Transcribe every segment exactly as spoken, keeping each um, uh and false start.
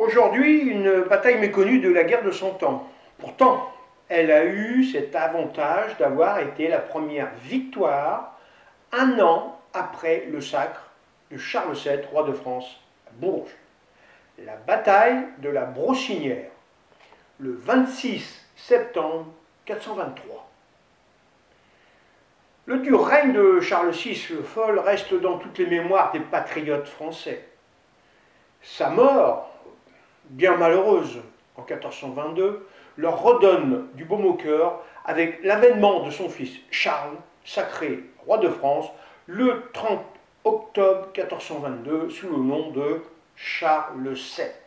aujourd'hui une bataille méconnue de la guerre de Cent Ans. Pourtant, elle a eu cet avantage d'avoir été la première victoire un an après le sacre de Charles sept, roi de France, à Bourges. La bataille de la Brossinière, le vingt-six septembre quatre cent vingt-trois. Le dur règne de Charles six le Fol reste dans toutes les mémoires des patriotes français. Sa mort, bien malheureuse, en quatorze cent vingt-deux, leur redonne du baume au cœur avec l'avènement de son fils Charles, sacré roi de France, le trente octobre quatorze cent vingt-deux, sous le nom de Charles sept.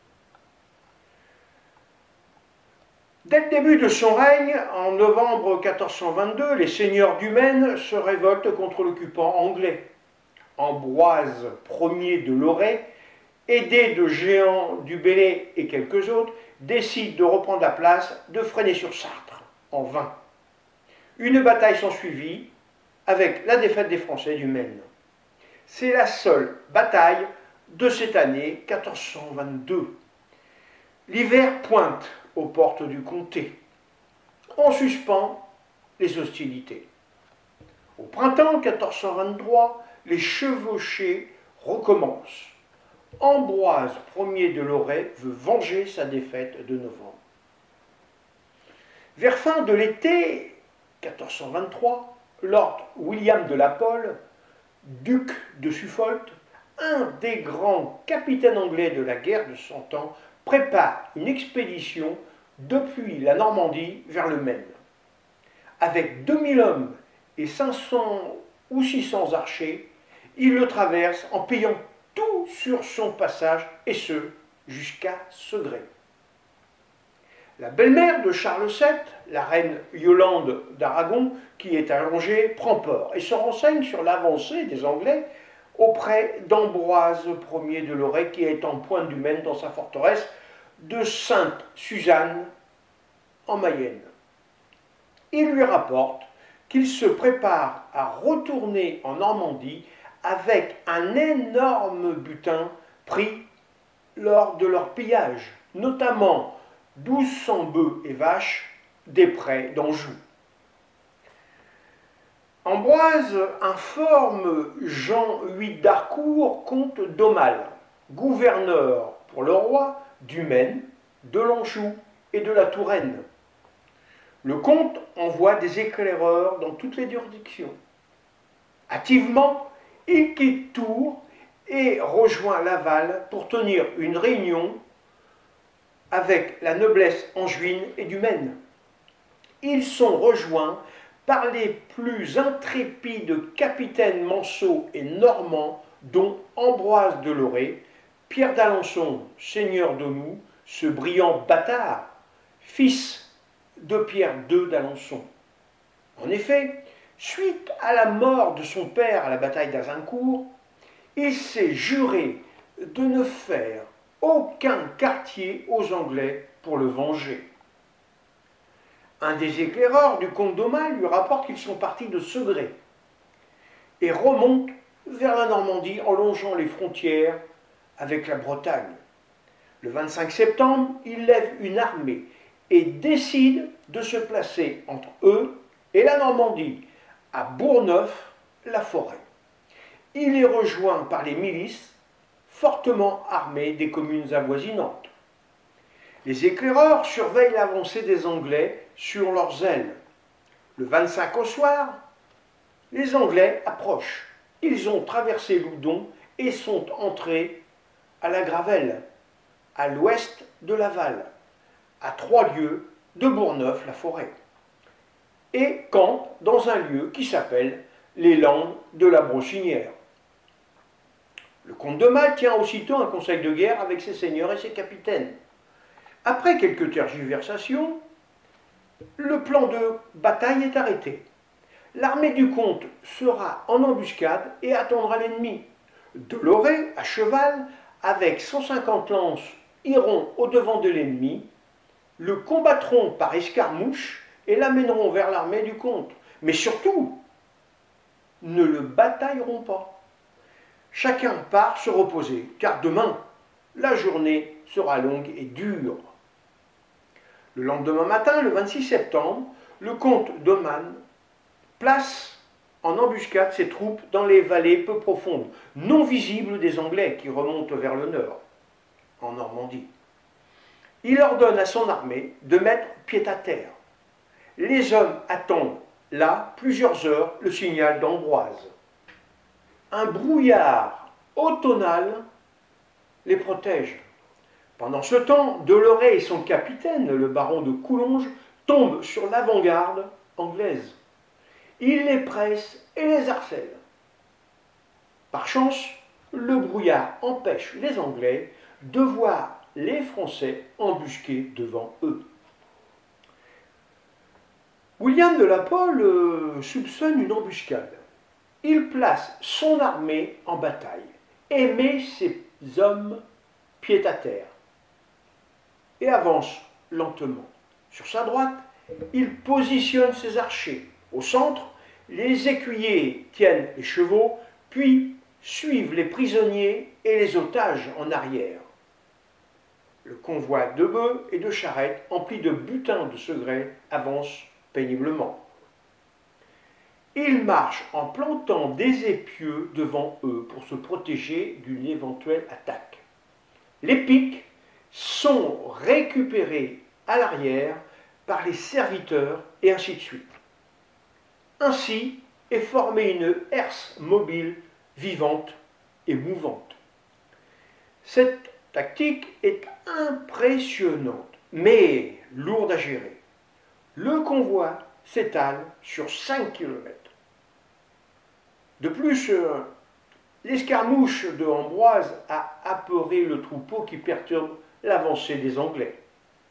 Dès le début de son règne, en novembre quatorze cent vingt-deux, les seigneurs du Maine se révoltent contre l'occupant anglais. Ambroise Ier de Lorey, aidé de Jehan du Bellay et quelques autres, décide de reprendre la place de Fresnay-sur-Sarthe, en vain. Une bataille s'ensuivit avec la défaite des Français du Maine. C'est la seule bataille de cette année quatorze cent vingt-deux. L'hiver pointe aux portes du comté. On suspend les hostilités. Au printemps quatorze cent vingt-trois, les chevauchées recommencent. Ambroise Ier de Lorey veut venger sa défaite de novembre. Vers fin de l'été quatorze cent vingt-trois, Lord William de la Pole, duc de Suffolk, un des grands capitaines anglais de la guerre de Cent Ans, prépare une expédition depuis la Normandie vers le Maine. Avec deux mille hommes et cinq cents ou six cents archers, il le traverse en payant tout sur son passage, et ce, jusqu'à Segré. La belle-mère de Charles sept, la reine Yolande d'Aragon, qui est à Angers, prend port et se renseigne sur l'avancée des Anglais auprès d'Ambroise Ier de Lorey, qui est en pointe du Maine dans sa forteresse de Sainte-Suzanne, en Mayenne. Il lui rapporte qu'il se prépare à retourner en Normandie avec un énorme butin pris lors de leur pillage, notamment douze cents bœufs et vaches des prés d'Anjou. Ambroise informe Jean huit d'Harcourt, comte d'Aumale, gouverneur pour le roi du Maine, de l'Anjou et de la Touraine. Le comte envoie des éclaireurs dans toutes les juridictions. Activement, il quitte Tours et rejoint Laval pour tenir une réunion avec la noblesse angevine et du Maine. Ils sont rejoints par les plus intrépides capitaines manceaux et normands, dont Ambroise de Lorey, Pierre d'Alençon, seigneur d'Aumont, ce brillant bâtard, fils de Pierre deux d'Alençon. En effet, suite à la mort de son père à la bataille d'Azincourt, il s'est juré de ne faire aucun quartier aux Anglais pour le venger. Un des éclaireurs du comte d'Aumale lui rapporte qu'ils sont partis de Segré et remontent vers la Normandie en longeant les frontières avec la Bretagne. Le vingt-cinq septembre, il lève une armée et décide de se placer entre eux et la Normandie, à Bourgneuf-la-Forêt. Il est rejoint par les milices fortement armées des communes avoisinantes. Les éclaireurs surveillent l'avancée des Anglais sur leurs ailes. Le vingt-cinq au soir, les Anglais approchent. Ils ont traversé l'Oudon et sont entrés à la Gravelle, à l'ouest de Laval, à trois lieues de Bourgneuf-la-Forêt, et campent dans un lieu qui s'appelle les Landes de la Brossinière. Le comte d'Aumale tient aussitôt un conseil de guerre avec ses seigneurs et ses capitaines. Après quelques tergiversations, le plan de bataille est arrêté. L'armée du comte sera en embuscade et attendra l'ennemi. De Lorey, à cheval, avec cent cinquante lances, iront au-devant de l'ennemi, le combattront par escarmouche et l'amèneront vers l'armée du comte. Mais surtout, ne le batailleront pas. Chacun part se reposer, car demain, la journée sera longue et dure. Le lendemain matin, le vingt-six septembre, le comte d'Aumale place en embuscade ses troupes dans les vallées peu profondes, non visibles des Anglais qui remontent vers le nord, en Normandie. Il ordonne à son armée de mettre pied à terre. Les hommes attendent là plusieurs heures le signal d'Ambroise. Un brouillard automnal les protège. Pendant ce temps, Deloret et son capitaine, le baron de Coulonges, tombent sur l'avant-garde anglaise. Il les presse et les harcèle. Par chance, le brouillard empêche les Anglais de voir les Français embusqués devant eux. William de la Pole euh, soupçonne une embuscade. Il place son armée en bataille et met ses hommes pied à terre et avance lentement. Sur sa droite, il positionne ses archers. Au centre, les écuyers tiennent les chevaux, puis suivent les prisonniers et les otages en arrière. Le convoi de bœufs et de charrettes, empli de butin de segrets, avance péniblement. Ils marchent en plantant des épieux devant eux pour se protéger d'une éventuelle attaque. Les piques sont récupérées à l'arrière par les serviteurs et ainsi de suite. Ainsi est formée une herse mobile, vivante et mouvante. Cette tactique est impressionnante, mais lourde à gérer. Le convoi s'étale sur cinq kilomètres. De plus, euh, l'escarmouche de Ambroise a apeuré le troupeau qui perturbe l'avancée des Anglais.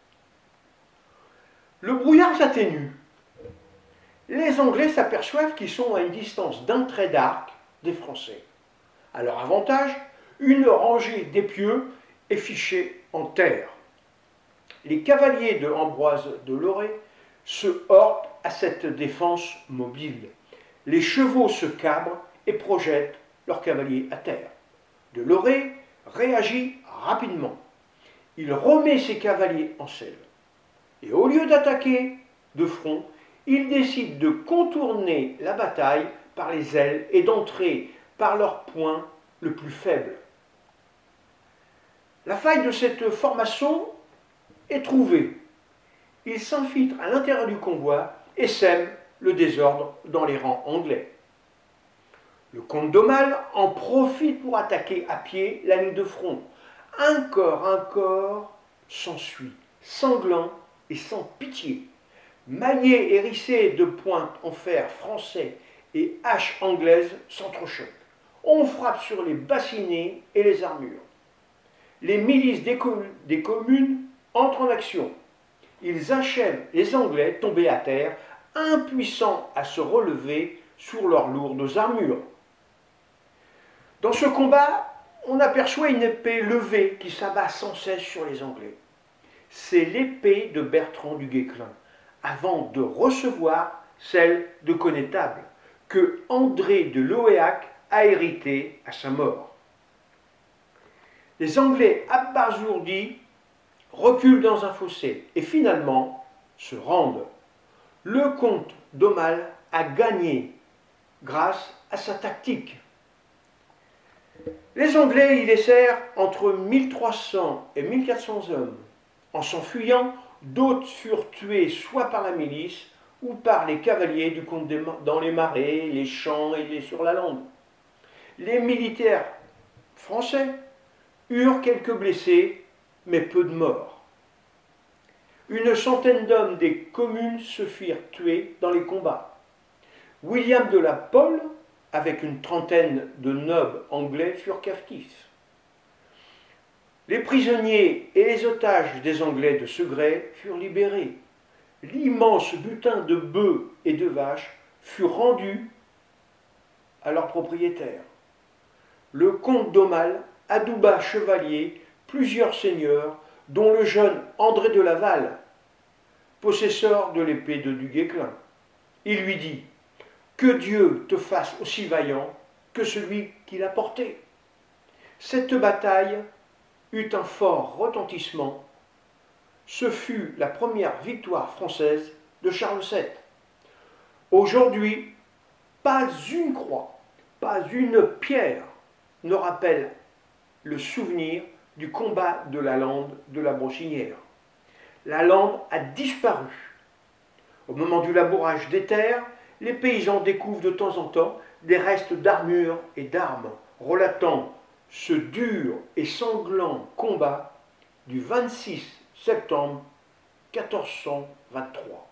Le brouillard s'atténue. Les Anglais s'aperçoivent qu'ils sont à une distance d'un trait d'arc des Français. À leur avantage, une rangée d'épieux est fichée en terre. Les cavaliers de Ambroise de Lorey se heurtent à cette défense mobile. Les chevaux se cabrent et projettent leurs cavaliers à terre. De Lorey réagit rapidement. Il remet ses cavaliers en selle. Et au lieu d'attaquer de front, il décide de contourner la bataille par les ailes et d'entrer par leur point le plus faible. La faille de cette formation est trouvée. Il s'infiltre à l'intérieur du convoi et sème le désordre dans les rangs anglais. Le comte d'Aumale en profite pour attaquer à pied la ligne de front. Un corps, un corps s'ensuit, sanglant et sans pitié. Maillets hérissés de pointes en fer français et haches anglaises s'entrechoquent. On frappe sur les bassinets et les armures. Les milices des, com des communes entrent en action. Ils achèvent les Anglais tombés à terre, impuissants à se relever sur leurs lourdes armures. Dans ce combat, on aperçoit une épée levée qui s'abat sans cesse sur les Anglais. C'est l'épée de Bertrand du Guesclin, avant de recevoir celle de Connétable, que André de Loéac a hérité à sa mort. Les Anglais abasourdis reculent dans un fossé et finalement se rendent. Le comte d'Aumale a gagné grâce à sa tactique. Les Anglais y laissèrent entre mille trois cents et mille quatre cents hommes. En s'enfuyant, d'autres furent tués soit par la milice ou par les cavaliers du comte dans les marais, les champs et les sur la lande. Les militaires français eurent quelques blessés, mais peu de morts. Une centaine d'hommes des communes se firent tuer dans les combats. William de la Pole, avec une trentaine de nobles anglais, furent captifs. Les prisonniers et les otages des Anglais de Segré furent libérés. L'immense butin de bœufs et de vaches fut rendu à leurs propriétaires. Le comte d'Aumale adouba chevalier plusieurs seigneurs, dont le jeune André de Laval, possesseur de l'épée de du Guesclin. Il lui dit « Que Dieu te fasse aussi vaillant que celui qui l'a porté !» Cette bataille eut un fort retentissement. Ce fut la première victoire française de Charles sept. Aujourd'hui, pas une croix, pas une pierre ne rappelle le souvenir du combat de la lande de la Brochinière. La lande a disparu. Au moment du labourage des terres, les paysans découvrent de temps en temps des restes d'armures et d'armes relatant ce dur et sanglant combat du vingt-six septembre mille quatre cent vingt-trois.